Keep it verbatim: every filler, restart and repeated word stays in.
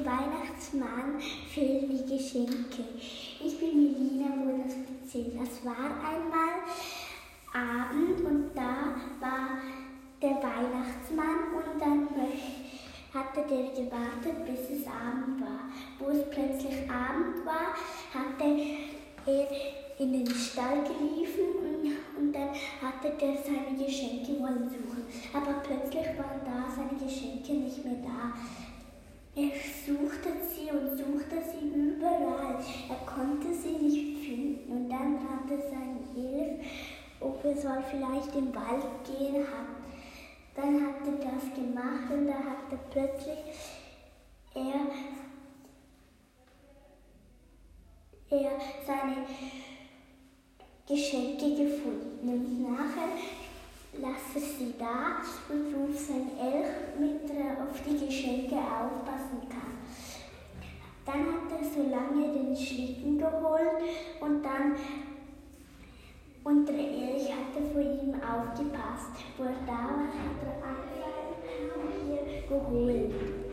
Weihnachtsmann fehlen die Geschenke. Ich bin Melina, wo das erzählt. Das war einmal Abend und da war der Weihnachtsmann und dann hatte der gewartet, bis es Abend war. Wo es plötzlich Abend war, hatte er in den Stall geliefen und, und dann hatte der seine Geschenke wollen suchen. Aber plötzlich waren da seine Geschenke nicht mehr da. Er suchte sie und suchte sie überall. Er konnte sie nicht finden und dann fragte sein Elf, ob er soll vielleicht im Wald gehen hat. Dann hat er das gemacht und da hat er plötzlich er, er seine Geschenke gefunden. Und nachher las er sie da und ruft sein Elch, damit er auf die Geschenke aufpassen kann. Dann hat er so lange den Schlitten geholt und dann und der Elch hatte vor ihm aufgepasst. Wo er da war, hat er Anfang hier geholt.